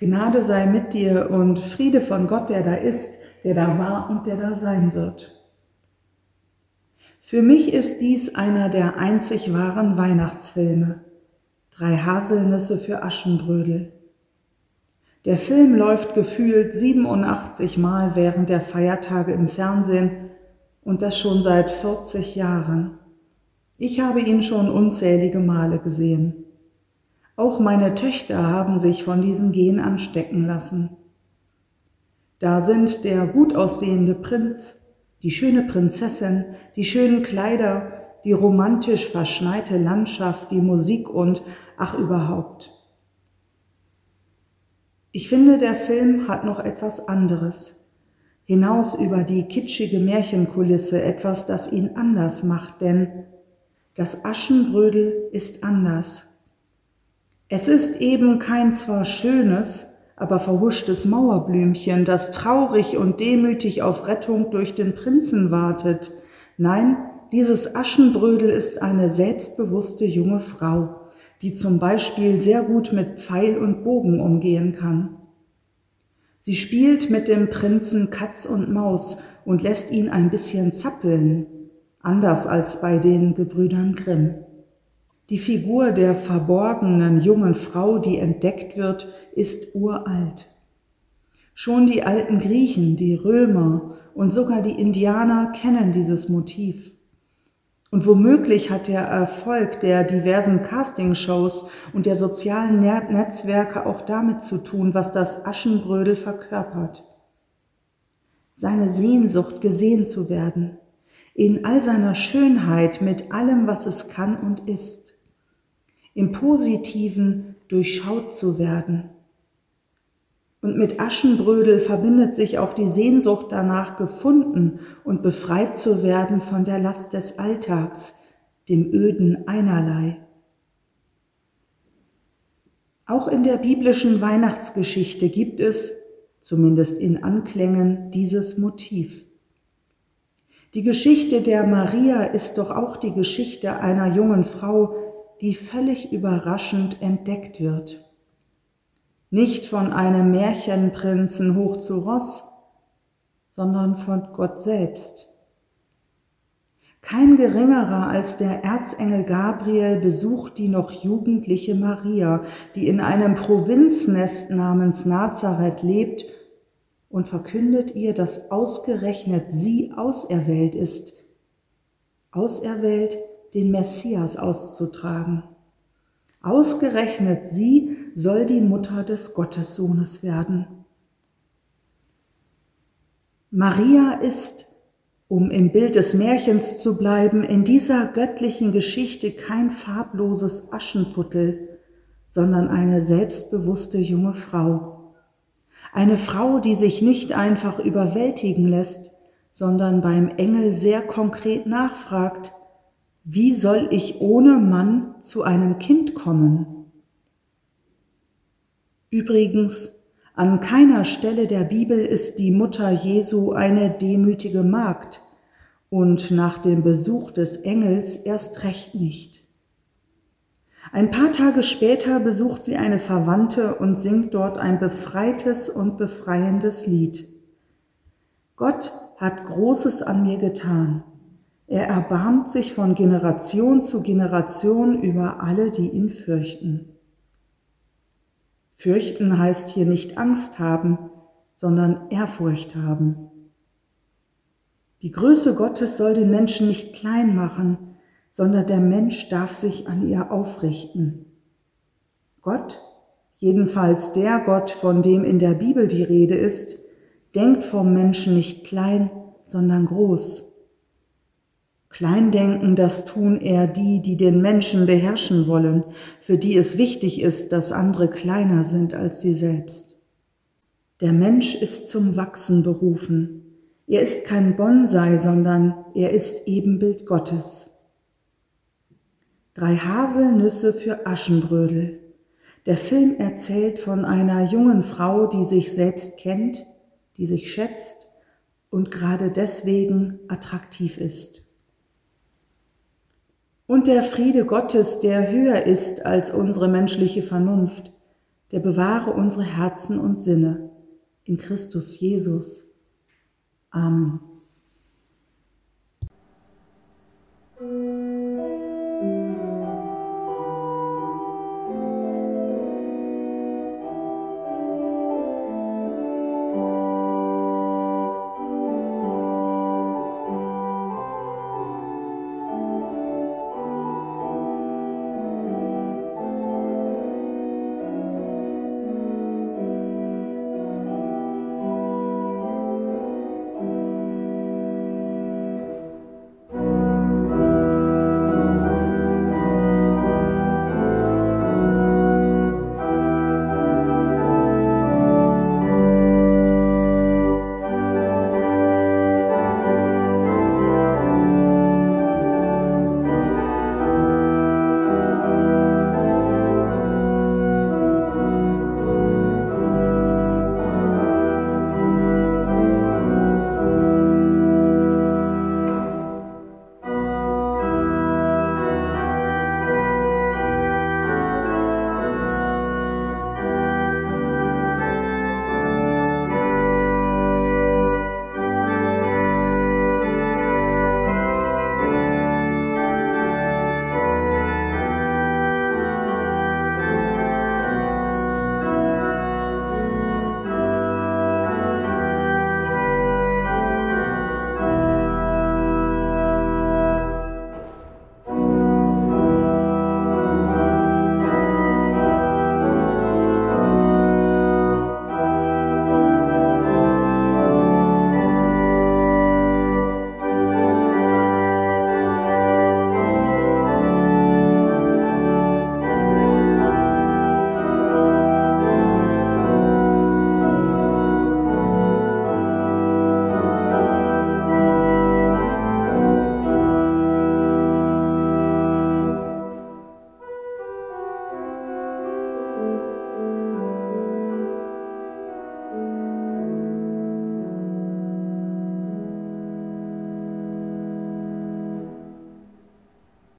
Gnade sei mit dir und Friede von Gott, der da ist, der da war und der da sein wird. Für mich ist dies einer der einzig wahren Weihnachtsfilme. 3 Haselnüsse für Aschenbrödel. Der Film läuft gefühlt 87 Mal während der Feiertage im Fernsehen und das schon seit 40 Jahren. Ich habe ihn schon unzählige Male gesehen. Auch meine Töchter haben sich von diesem Gen anstecken lassen. Da sind der gut aussehende Prinz, die schöne Prinzessin, die schönen Kleider, die romantisch verschneite Landschaft, die Musik und ach überhaupt. Ich finde, der Film hat noch etwas anderes. Hinaus über die kitschige Märchenkulisse, etwas, das ihn anders macht, denn das Aschenbrödel ist anders. Es ist eben kein zwar schönes, aber verhuschtes Mauerblümchen, das traurig und demütig auf Rettung durch den Prinzen wartet. Nein, dieses Aschenbrödel ist eine selbstbewusste junge Frau, die zum Beispiel sehr gut mit Pfeil und Bogen umgehen kann. Sie spielt mit dem Prinzen Katz und Maus und lässt ihn ein bisschen zappeln, anders als bei den Gebrüdern Grimm. Die Figur der verborgenen jungen Frau, die entdeckt wird, ist uralt. Schon die alten Griechen, die Römer und sogar die Indianer kennen dieses Motiv. Und womöglich hat der Erfolg der diversen Castingshows und der sozialen Netzwerke auch damit zu tun, was das Aschenbrödel verkörpert. Seine Sehnsucht, gesehen zu werden, in all seiner Schönheit, mit allem, was es kann und ist. Im Positiven durchschaut zu werden. Und mit Aschenbrödel verbindet sich auch die Sehnsucht danach, gefunden und befreit zu werden von der Last des Alltags, dem öden Einerlei. Auch in der biblischen Weihnachtsgeschichte gibt es, zumindest in Anklängen, dieses Motiv. Die Geschichte der Maria ist doch auch die Geschichte einer jungen Frau, die völlig überraschend entdeckt wird. Nicht von einem Märchenprinzen hoch zu Ross, sondern von Gott selbst. Kein geringerer als der Erzengel Gabriel besucht die noch jugendliche Maria, die in einem Provinznest namens Nazareth lebt, und verkündet ihr, dass ausgerechnet sie auserwählt ist, auserwählt, den Messias auszutragen. Ausgerechnet sie soll die Mutter des Gottessohnes werden. Maria ist, um im Bild des Märchens zu bleiben, in dieser göttlichen Geschichte kein farbloses Aschenputtel, sondern eine selbstbewusste junge Frau. Eine Frau, die sich nicht einfach überwältigen lässt, sondern beim Engel sehr konkret nachfragt: Wie soll ich ohne Mann zu einem Kind kommen? Übrigens, an keiner Stelle der Bibel ist die Mutter Jesu eine demütige Magd und nach dem Besuch des Engels erst recht nicht. Ein paar Tage später besucht sie eine Verwandte und singt dort ein befreites und befreiendes Lied. Gott hat Großes an mir getan. Er erbarmt sich von Generation zu Generation über alle, die ihn fürchten. Fürchten heißt hier nicht Angst haben, sondern Ehrfurcht haben. Die Größe Gottes soll den Menschen nicht klein machen, sondern der Mensch darf sich an ihr aufrichten. Gott, jedenfalls der Gott, von dem in der Bibel die Rede ist, denkt vom Menschen nicht klein, sondern groß. Kleindenken, das tun eher die, die den Menschen beherrschen wollen, für die es wichtig ist, dass andere kleiner sind als sie selbst. Der Mensch ist zum Wachsen berufen. Er ist kein Bonsai, sondern er ist Ebenbild Gottes. 3 Haselnüsse für Aschenbrödel. Der Film erzählt von einer jungen Frau, die sich selbst kennt, die sich schätzt und gerade deswegen attraktiv ist. Und der Friede Gottes, der höher ist als unsere menschliche Vernunft, der bewahre unsere Herzen und Sinne in Christus Jesus. Amen.